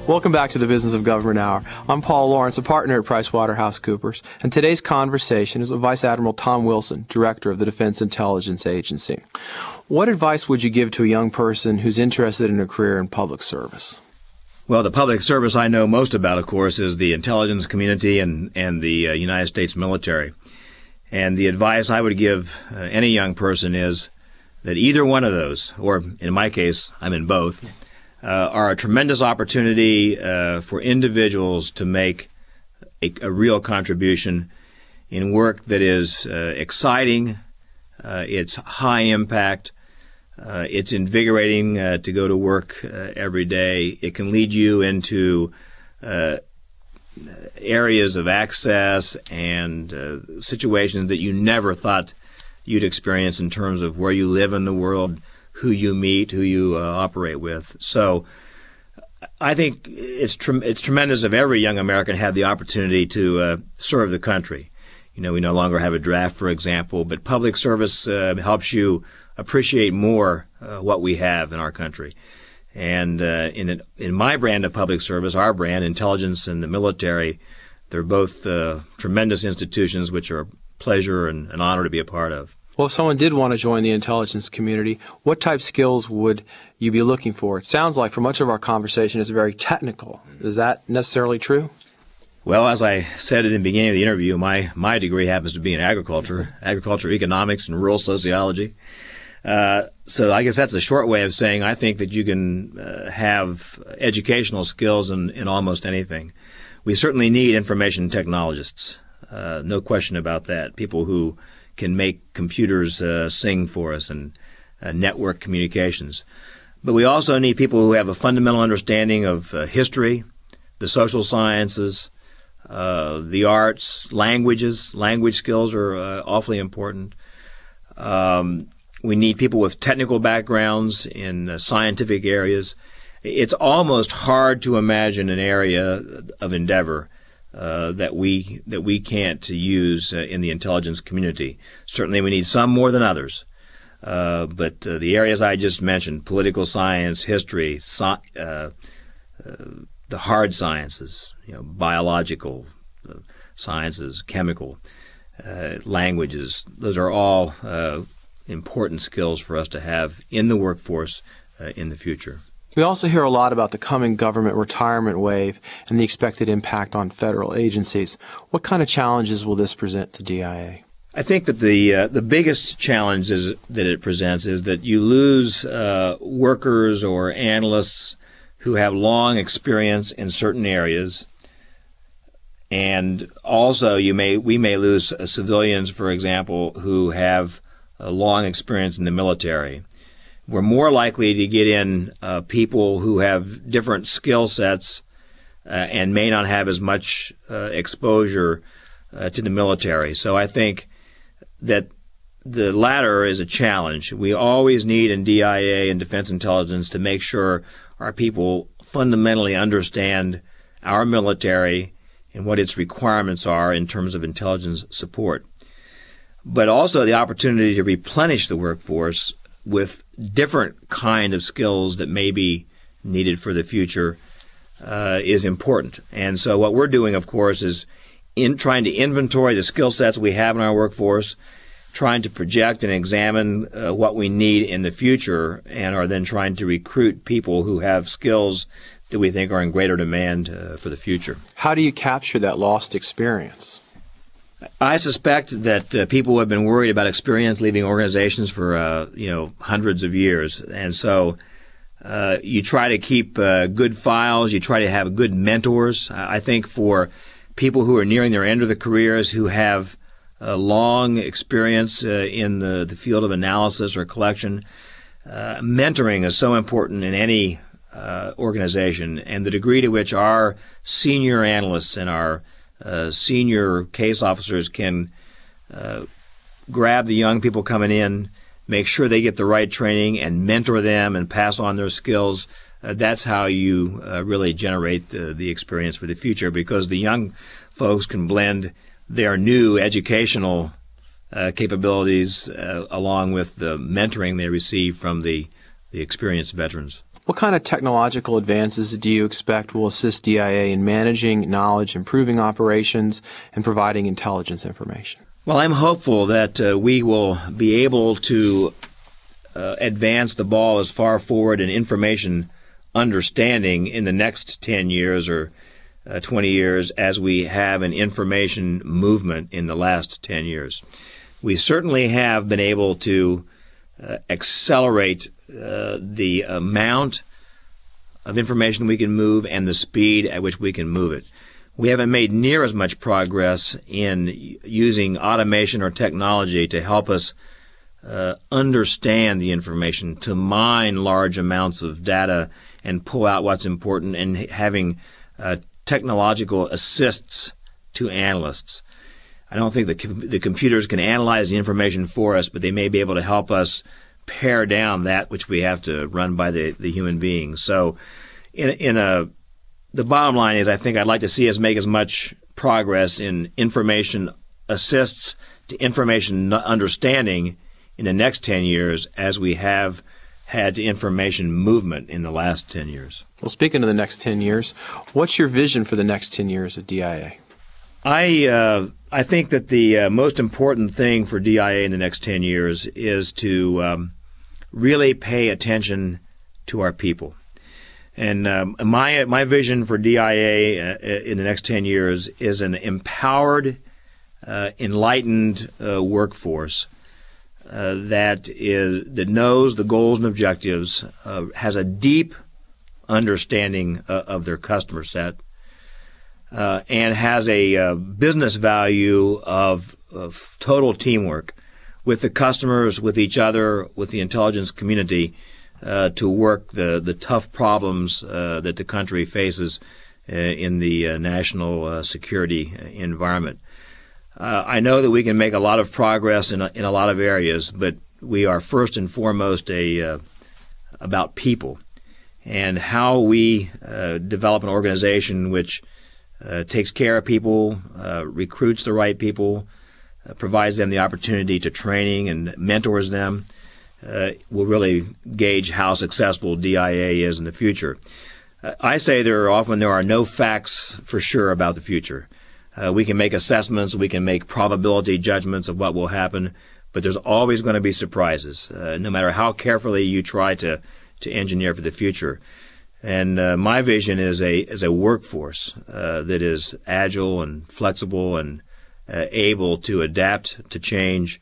Welcome back to the Business of Government Hour. I'm Paul Lawrence, a partner at PricewaterhouseCoopers, and today's conversation is with Vice Admiral Tom Wilson, Director of the Defense Intelligence Agency. What advice would you give to a young person who's interested in a career in public service? Well, the public service I know most about, of course, is the intelligence community and the United States military. And the advice I would give any young person is that either one of those, or in my case, I'm in both, are a tremendous opportunity for individuals to make a real contribution in work that is exciting, it's high impact, it's invigorating to go to work every day. It can lead you into areas of access and situations that you never thought you'd experience in terms of where you live in the world, who you meet, who you operate with. So I think it's tremendous if every young American had the opportunity to serve the country. You know, we no longer have a draft, for example, but public service helps you appreciate more what we have in our country. And in my brand of public service, our brand, intelligence and the military, they're both tremendous institutions which are a pleasure and an honor to be a part of. Well, if someone did want to join the intelligence community, what type of skills would you be looking for? It sounds like, for much of our conversation, it's very technical. Is that necessarily true? Well, as I said at the beginning of the interview, my degree happens to be in agriculture economics, and rural sociology. So I guess that's a short way of saying I think that you can have educational skills in almost anything. We certainly need information technologists, no question about that, people who can make computers sing for us and network communications. But we also need people who have a fundamental understanding of history, the social sciences, the arts, languages. Language skills are awfully important. We need people with technical backgrounds in scientific areas. It's almost hard to imagine an area of endeavor that we can't use in the intelligence community. Certainly we need some more than others. But the areas I just mentioned, political science, history, the hard sciences, biological sciences, chemical, languages, those are all important skills for us to have in the workforce in the future. We also hear a lot about the coming government retirement wave and the expected impact on federal agencies. What kind of challenges will this present to DIA? I think that the biggest challenge that it presents is that you lose workers or analysts who have long experience in certain areas, and also we may lose civilians, for example, who have a long experience in the military. We're more likely to get in people who have different skill sets and may not have as much exposure to the military. So I think that the latter is a challenge. We always need in DIA and Defense Intelligence to make sure our people fundamentally understand our military and what its requirements are in terms of intelligence support. But also the opportunity to replenish the workforce with different kind of skills that may be needed for the future is important. And so what we're doing, of course, is in trying to inventory the skill sets we have in our workforce, trying to project and examine what we need in the future, and are then trying to recruit people who have skills that we think are in greater demand for the future. How do you capture that lost experience? I suspect that people who have been worried about experience leaving organizations for hundreds of years, and so you try to keep good files. You try to have good mentors. I think for people who are nearing their end of their careers, who have long experience in the field of analysis or collection, mentoring is so important in any organization, and the degree to which our senior analysts and our senior case officers can grab the young people coming in, make sure they get the right training, and mentor them and pass on their skills. That's how you really generate the experience for the future, because the young folks can blend their new educational capabilities along with the mentoring they receive from the experienced veterans. What kind of technological advances do you expect will assist DIA in managing knowledge, improving operations, and providing intelligence information? Well, I'm hopeful that we will be able to advance the ball as far forward in information understanding in the next 10 years or 20 years as we have an information movement in the last 10 years. We certainly have been able to accelerate the amount of information we can move and the speed at which we can move it. We haven't made near as much progress in using automation or technology to help us understand the information, to mine large amounts of data and pull out what's important, and having technological assists to analysts. I don't think the computers can analyze the information for us, but they may be able to help us pare down that which we have to run by the human beings. So the bottom line is I think I'd like to see us make as much progress in information assists to information understanding in the next 10 years as we have had to information movement in the last 10 years. Well, speaking of the next 10 years, what's your vision for the next 10 years of DIA? I think that the most important thing for DIA in the next 10 years is to really pay attention to our people. And my vision for DIA in the next 10 years is an empowered, enlightened workforce that knows the goals and objectives, has a deep understanding of their customer set, and has a business value of total teamwork with the customers, with each other, with the intelligence community, to work the tough problems that the country faces in the national security environment. I know that we can make a lot of progress in a lot of areas, but we are first and foremost about people and how we develop an organization which takes care of people, recruits the right people, provides them the opportunity to training and mentors them, will really gauge how successful DIA is in the future. I say there are no facts for sure about the future. We can make assessments, we can make probability judgments of what will happen, but there's always going to be surprises, no matter how carefully you try to engineer for the future. And my vision is a workforce that is agile and flexible and able to adapt to change,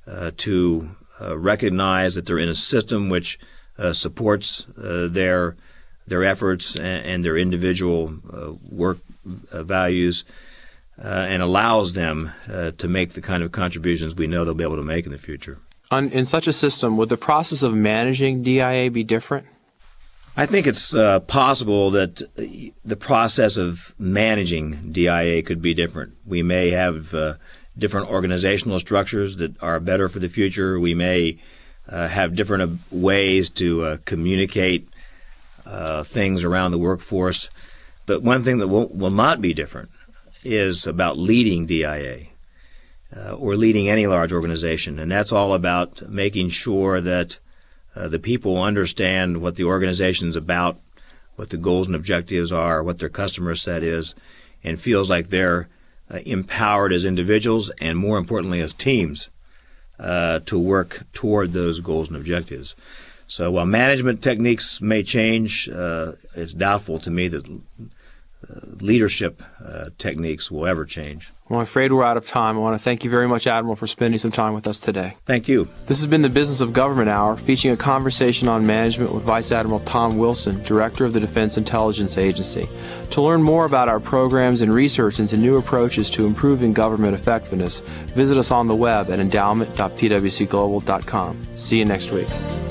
to recognize that they're in a system which supports their efforts and their individual work values, and allows them to make the kind of contributions we know they'll be able to make in the future. In such a system, would the process of managing DIA be different? I think it's possible that the process of managing DIA could be different. We may have different organizational structures that are better for the future. We may have different ways to communicate things around the workforce. But one thing that will not be different is about leading DIA or leading any large organization. And that's all about making sure that the people understand what the organization's about, what the goals and objectives are, what their customer set is, and feels like they're empowered as individuals and, more importantly, as teams to work toward those goals and objectives. So while management techniques may change, it's doubtful to me that leadership techniques will ever change. Well, I'm afraid we're out of time. I want to thank you very much, Admiral, for spending some time with us today. Thank you. This has been the Business of Government Hour, featuring a conversation on management with Vice Admiral Tom Wilson, Director of the Defense Intelligence Agency. To learn more about our programs and research into new approaches to improving government effectiveness, visit us on the web at endowment.pwcglobal.com. See you next week.